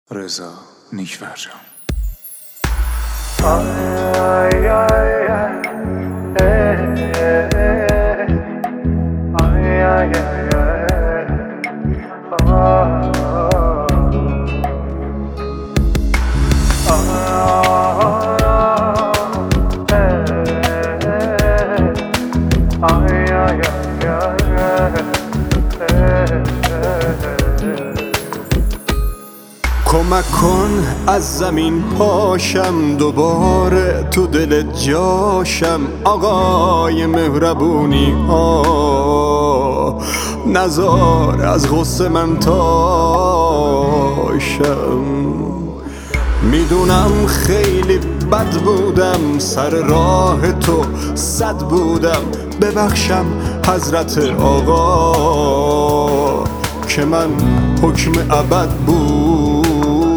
رضا نیک‌فرجام. کمک کن از زمین پاشم، دوباره تو دل جاشم. آقای مهربونی ها، نزار از غصه من تاشم. میدونم خیلی بد بودم، سر راه تو صد بودم. ببخشم حضرت آقا که من حکم ابد بودم.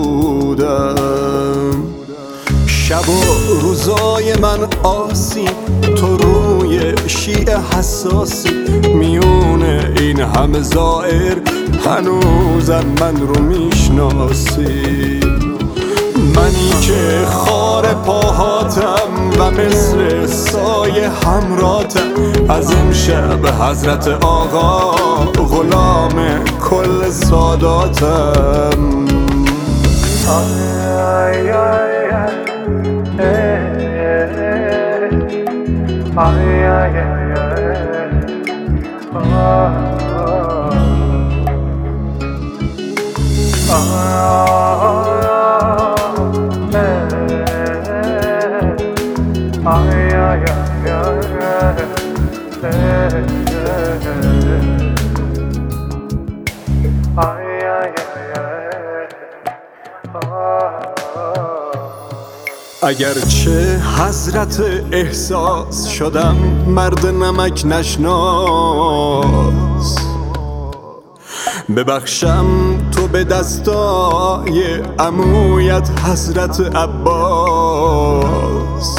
شب و روزای من آسیب، تو روی شیعه حساسی. میونه این همه زائر هنوزم من رو میشناسی. منی که خار پاهاتم و مثل سایه همراتم. از امشب حضرت آقا غلام کل ساداتم. اگرچه حضرت احساس شدم مرد نمک نشناس. ببخشم تو به دستای عمویت حضرت عباس.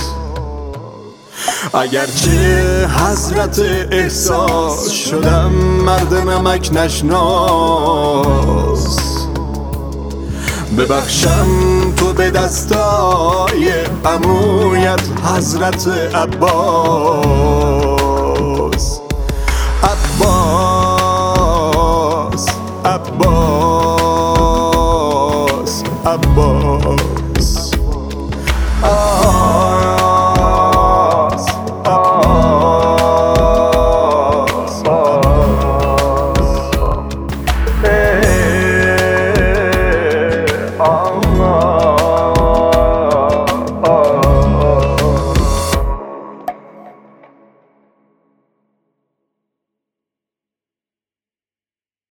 اگرچه حضرت احساس شدم مرد نمک نشناس. ببخشم تو به دستای عمویت حضرت عباس. عباس عباس عباس